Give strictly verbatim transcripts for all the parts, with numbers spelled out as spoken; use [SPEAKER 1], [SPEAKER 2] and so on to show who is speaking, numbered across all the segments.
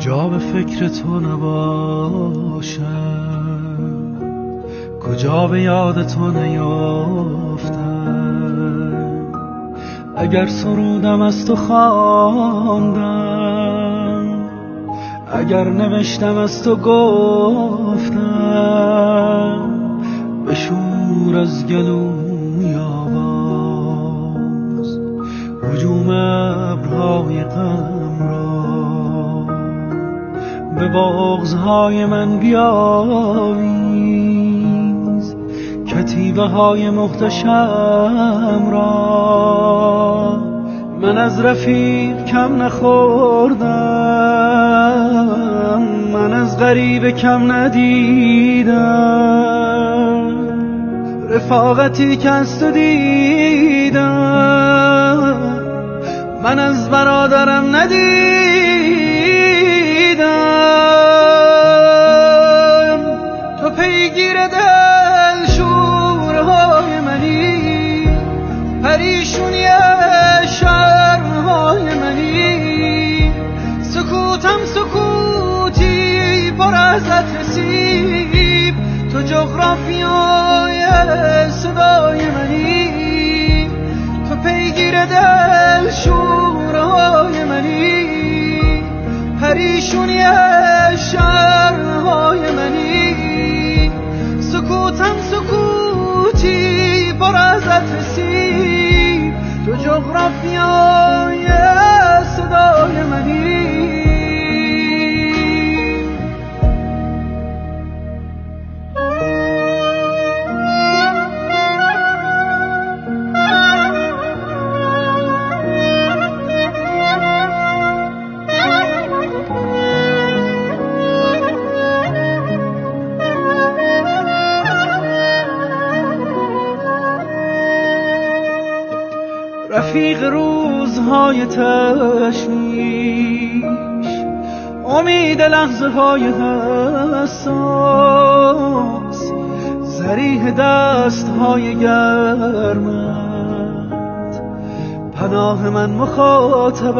[SPEAKER 1] کجا به فکر تو نباشم، کجا به یاد تو نیافتم. اگر سرودم از تو خواندم، اگر نوشتم از تو گفتم، بشور از گلوی آواز هجوم ابرهای غم را. به بغض‌های من بیاویز کتیبه های محتشم را. من از رفیق کم نخوردم، من از غریب کم ندیدم. رفاقتی که از تو دیدم، من از برادرم ندیدم. تو پیگیر دل شورهای منی، پریشونی شرهای منی. سکوتم سکوتی پر از نصیب، تو جغرافیای صدای منی. تو پیگیر دل شورهای منی، پریشونی شرهای منی. سکوتم سکوتی پر از نصیب، تو جغرافیای صدای منی. رفیق روزهای تشویش، امید لحظه های حساس، ذریح دست های گرمت، پناه من مخاطب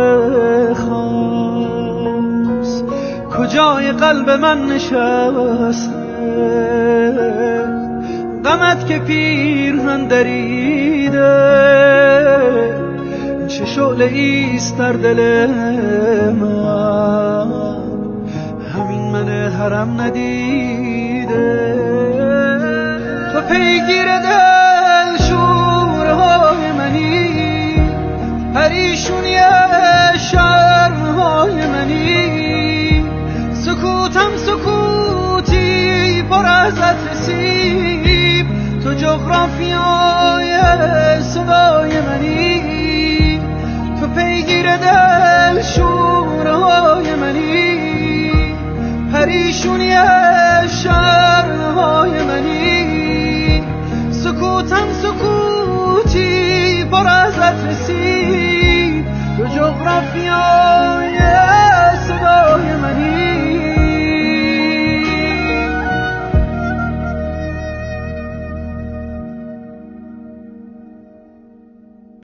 [SPEAKER 1] خاص. کجای قلب من نشسته غمت که پیرهن دریده؟ چه شعله ایست در دل من، همین من حرم ندیده. تو پیگیر دل شورهای منی، پریشونی شرهای منی. سکوتم سکوتی پر از نصیب، تو جغرافیای صدای منی. تو پیگیر دل شورهای منی، پریشونی شرهای منی. سکوتم سکوتی پر از نصیب، تو جغرافیای